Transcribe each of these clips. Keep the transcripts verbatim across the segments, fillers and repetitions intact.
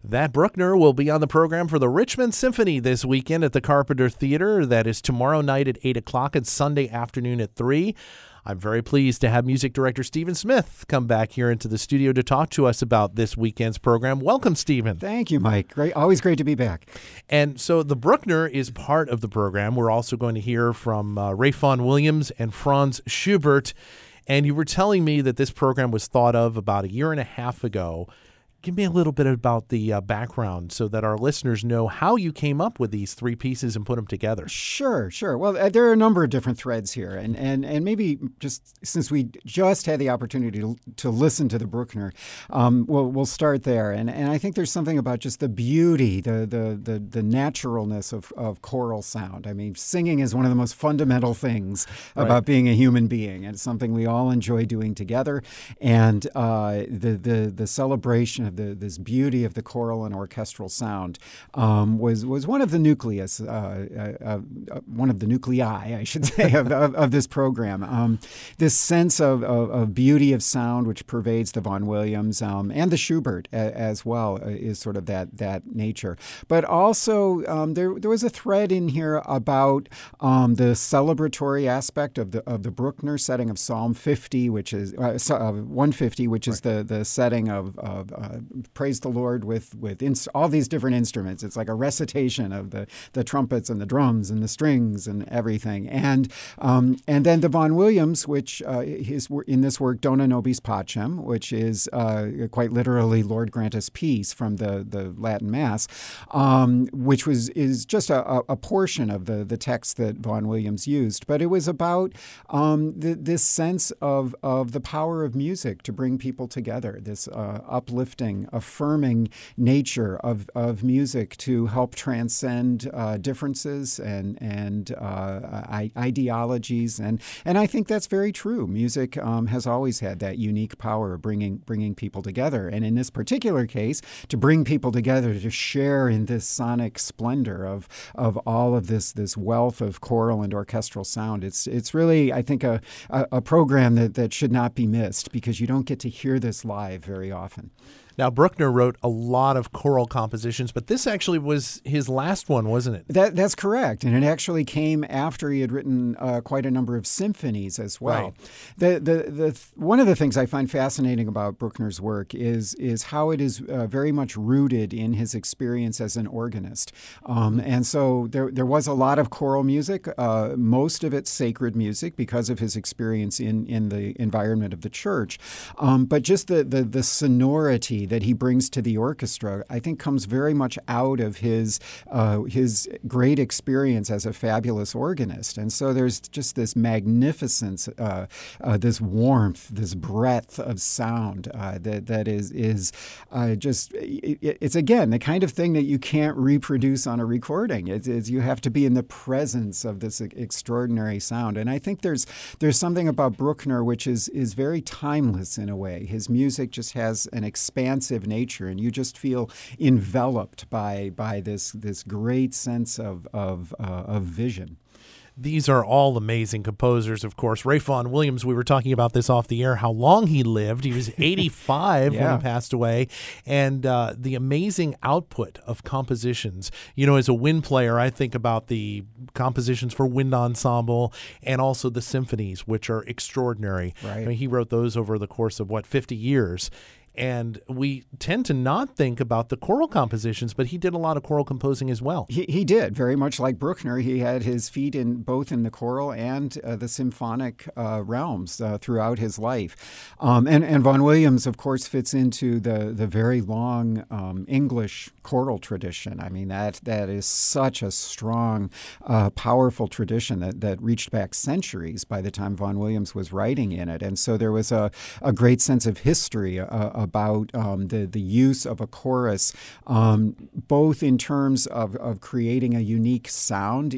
That Bruckner will be on the program for the Richmond Symphony this weekend at the Carpenter Theater. That is tomorrow night at eight o'clock and Sunday afternoon at three. I'm very pleased to have music director Stephen Smith come back here into the studio to talk to us about this weekend's program. Welcome, Stephen. Thank you, Mike. Great, always great to be back. And so the Bruckner is part of the program. We're also going to hear from uh, Ralph Vaughan Williams and Franz Schubert. And you were telling me that this program was thought of about a year and a half ago. Give me a little bit about the uh, background so that our listeners know how you came up with these three pieces and put them together. Sure, sure. Well, uh, there are a number of different threads here. And and, and maybe just since we just had the opportunity to, to listen to the Bruckner, um, we'll, we'll start there. And and I think there's something about just the beauty, the the the, the naturalness of, of choral sound. I mean, singing is one of the most fundamental things right. about being a human being. And it's something we all enjoy doing together. And uh, the, the, the celebration of the, this beauty of the choral and orchestral sound um, was was one of the nucleus, uh, uh, uh, one of the nuclei, I should say, of, of, of this program. Um, this sense of, of, of beauty of sound, which pervades the Vaughan Williams um, and the Schubert a, as well, uh, is sort of that that nature. But also, um, there there was a thread in here about um, the celebratory aspect of the of the Bruckner setting of Psalm fifty, which is uh, uh, one fifty, which is right. the the setting of of uh, praise the Lord with with ins- all these different instruments. It's like a recitation of the, the trumpets and the drums and the strings and everything. And um, and then the Vaughan Williams, which uh, his in this work Dona Nobis Pacem, which is uh, quite literally Lord grant us peace from the, the Latin Mass, um, which was is just a, a portion of the, the text that Vaughan Williams used. But it was about um, the, this sense of of the power of music to bring people together. This uh, uplifting, affirming nature of, of music to help transcend uh, differences and and uh, I- ideologies, and and I think that's very true. Music um, has always had that unique power of bringing bringing people together, and in this particular case, to bring people together to share in this sonic splendor of of all of this this wealth of choral and orchestral sound. It's it's really, I think, a a, a program that, that should not be missed, because you don't get to hear this live very often. Now, Bruckner wrote a lot of choral compositions, but this actually was his last one, wasn't it? That, that's correct. And it actually came after he had written uh, quite a number of symphonies as well. Right. The, the, the, one of the things I find fascinating about Bruckner's work is, is how it is uh, very much rooted in his experience as an organist. Um, and so there, there was a lot of choral music, uh, most of it sacred music because of his experience in, in the environment of the church. Um, but just the, the, the sonority that he brings to the orchestra, I think, comes very much out of his uh, his great experience as a fabulous organist. And so there's just this magnificence, uh, uh, this warmth, this breadth of sound uh, that that is is uh, just it, it's again the kind of thing that you can't reproduce on a recording. It's, it's you have to be in the presence of this extraordinary sound. And I think there's there's something about Bruckner which is is very timeless in a way. His music just has an expansive nature, and you just feel enveloped by by this this great sense of of, uh, of vision. These are all amazing composers, of course. Ralph Vaughan Williams, we were talking about this off the air, how long he lived. He was eighty-five yeah. when he passed away. And uh, the amazing output of compositions. You know, as a wind player, I think about the compositions for wind ensemble and also the symphonies, which are extraordinary. Right. I mean, he wrote those over the course of, what, fifty years. And we tend to not think about the choral compositions, but he did a lot of choral composing as well. He he did, very much like Bruckner. He had his feet in both in the choral and uh, the symphonic uh, realms uh, throughout his life. Um, and, and Vaughan Williams, of course, fits into the, the very long um, English choral tradition. I mean, that that is such a strong, uh, powerful tradition that, that reached back centuries by the time Vaughan Williams was writing in it. And so there was a, a great sense of history uh, about um, the, the use of a chorus, um, both in terms of, of creating a unique sound in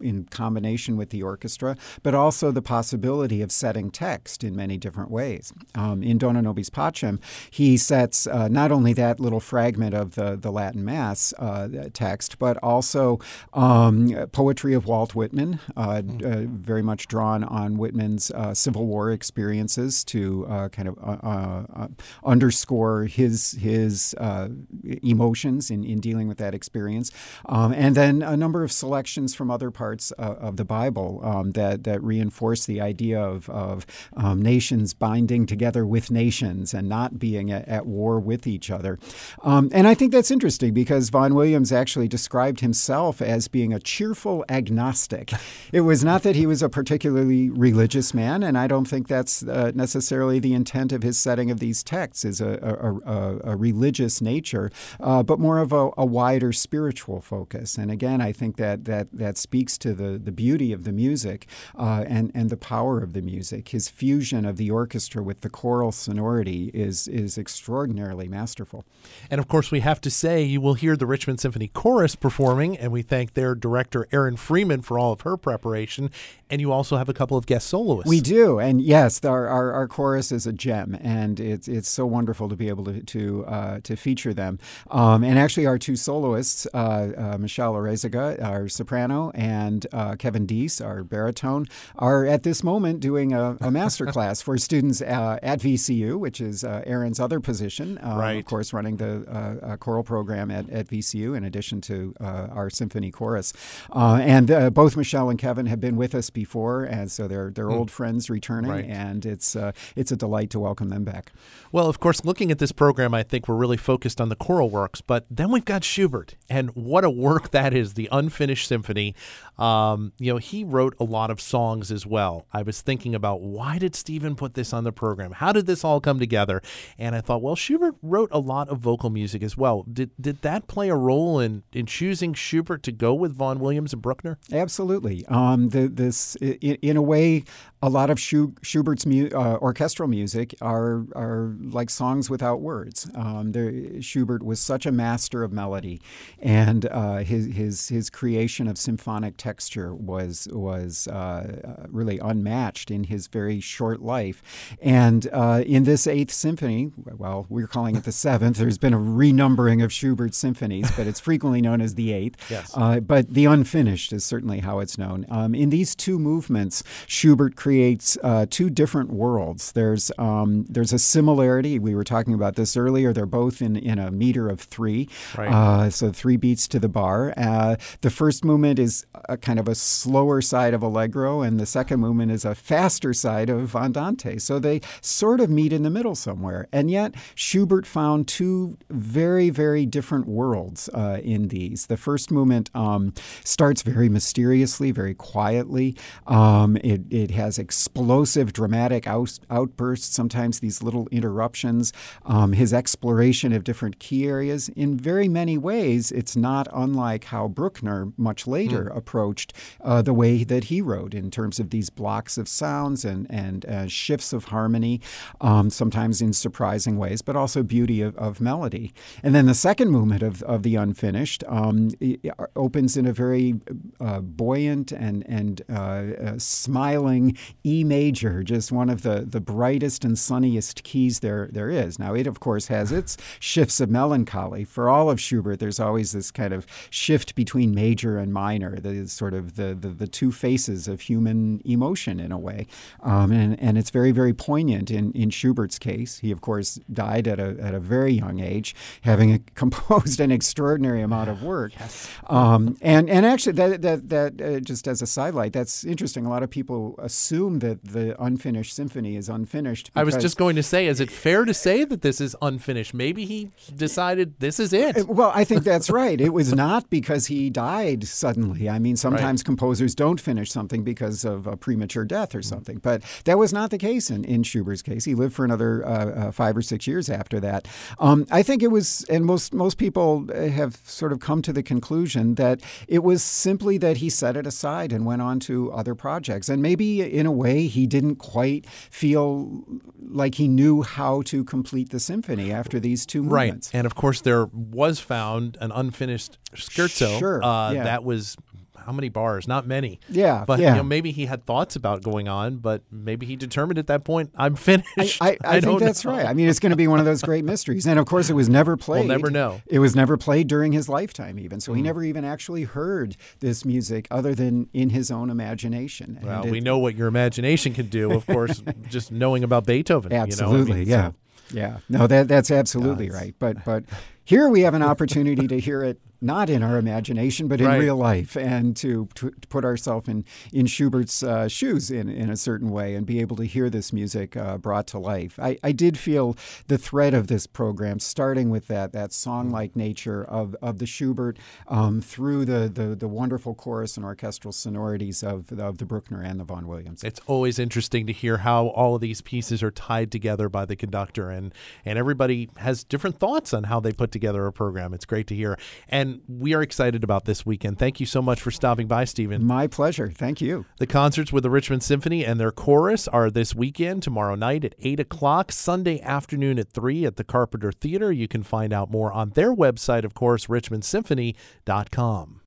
in combination with the orchestra, but also the possibility of setting text in many different ways. Um, in Dona Nobis Pacem, he sets uh, not only that little fragment of the, the Latin Mass uh, text, but also um, poetry of Walt Whitman, uh, mm. uh, very much drawn on Whitman's uh, Civil War experiences to uh, kind of uh, uh, underscore his his uh, emotions in, in dealing with that experience. Um, and then a number of selections from other parts uh, of the Bible um, that, that reinforce the idea of, of um, nations binding together with nations and not being at, at war with each other. Um, and I think that's interesting because Vaughan Williams actually described himself as being a cheerful agnostic. It was not that he was a particularly religious man, and I don't think that's uh, necessarily the intent of his setting of these texts, is a, a, a, a religious nature, uh, but more of a, a wider spiritual focus. And again, I think that that, that speaks to the, the beauty of the music uh, and, and the power of the music. His fusion of the orchestra with the choral sonority is, is extraordinarily masterful. And of course, we have to say you will hear the Richmond Symphony Chorus performing, and we thank their director, Erin Freeman, for all of her preparation. And you also have a couple of guest soloists. We do, and yes, our, our, our chorus is a gem, and it's it's so wonderful to be able to to, uh, to feature them. Um, and actually, our two soloists, uh, uh, Michelle Oreziga, our soprano, and uh, Kevin Deese, our baritone, are at this moment doing a, a master class for students uh, at V C U, which is uh, Erin's other position, um, right. of course, running the uh, uh, choral program at, at V C U in addition to uh, our symphony chorus. Uh, and uh, both Michelle and Kevin have been with us before, and so they're they're mm. old friends returning, right. and it's uh, it's a delight to welcome them back. Well, of course, looking at this program, I think we're really focused on the choral works, but then we've got Schubert, and what a work that is, the Unfinished Symphony. Um, you know, he wrote a lot of songs as well. I was thinking about, why did Stephen put this on the program? How did this all come together? And I thought, well, Schubert wrote a lot of vocal music as well. Did did that play a role in, in choosing Schubert to go with Vaughan Williams and Bruckner? Absolutely. Um, the, this, in, in a way, a lot of Schubert's mu- uh, orchestral music are are like songs without words. Um, there, Schubert was such a master of melody, and uh, his his his creation of symphonic texture was was uh, really unmatched in his very short life. And uh, in this Eighth Symphony, well, we're calling it the Seventh. There's been a renumbering of Schubert's symphonies, but it's frequently known as the Eighth. Yes. Uh, but the Unfinished is certainly how it's known. Um, in these two movements, Schubert creates uh, two different worlds. There's um, there's a similarity. We were talking about this earlier. They're both in, in a meter of three, right. uh, so three beats to the bar. Uh, the first movement is a kind of a slower side of Allegro, and the second movement is a faster side of Andante. So they sort of meet in the middle somewhere. And yet Schubert found two very, very different worlds uh, in these. The first movement um, starts very mysteriously, very quietly. Um, it, it has explosive, dramatic out, outbursts, sometimes these little interruptions. Um, his exploration of different key areas, in very many ways, it's not unlike how Bruckner much later mm. approached uh, the way that he wrote in terms of these blocks of sounds and, and uh, shifts of harmony, um, sometimes in surprising ways, but also beauty of, of melody. And then the second movement of, of the Unfinished um, opens in a very uh, buoyant and, and uh, uh, smiling E major, just one of the, the brightest and sunniest keys there there is. Now, it, of course, has its shifts of melancholy. For all of Schubert, there's always this kind of shift between major and minor, the sort of the, the, the two faces of human emotion in a way. Um, and, and it's very, very poignant in, in Schubert's case. He, of course, died at a, at a very young age, having composed an extraordinary amount of work. Yes. Um, and, and actually, that, that, that uh, just as a sidelight, that's interesting. A lot of people assume that the Unfinished Symphony is unfinished. I was just going to say, is it fair to say that this is unfinished? Maybe he decided this is it. Well, I think that's right. It was not because he died suddenly. I mean, sometimes right. composers don't finish something because of a premature death or something. But that was not the case in, in Schubert's case. He lived for another uh, uh, five or six years after that. Um, I think it was, and most, most people have sort of come to the conclusion that it was simply that he set it aside and went on to other projects. And maybe in a way he didn't quite feel like he knew how to complete the symphony after these two movements. Right. And of course there was found an unfinished scherzo sure. uh, yeah. that was how many bars? Not many. Yeah, but yeah. you know, maybe he had thoughts about going on, but maybe he determined at that point, I'm finished. I, I, I, I think that's know. right. I mean, it's going to be one of those great mysteries. And of course, it was never played. We'll never know. It was never played during his lifetime, even. So mm. he never even actually heard this music other than in his own imagination. Well, and we it, know what your imagination can do, of course, just knowing about Beethoven. Absolutely, you know? I mean, yeah. So. Yeah. No, that that's absolutely God. right. But but here we have an opportunity to hear it not in our imagination, but in right. real life, and to, to, to put ourselves in, in Schubert's uh, shoes in, in a certain way and be able to hear this music uh, brought to life. I, I did feel the thread of this program, starting with that that song-like nature of, of the Schubert um, through the, the the wonderful chorus and orchestral sonorities of, of the Bruckner and the Vaughan Williams. It's always interesting to hear how all of these pieces are tied together by the conductor, and, and everybody has different thoughts on how they put together a program. It's great to hear. And we are excited about this weekend. Thank you so much for stopping by, Stephen. My pleasure. Thank you. The concerts with the Richmond Symphony and their chorus are this weekend, tomorrow night at eight o'clock, Sunday afternoon at three at the Carpenter Theater. You can find out more on their website, of course, richmond symphony dot com.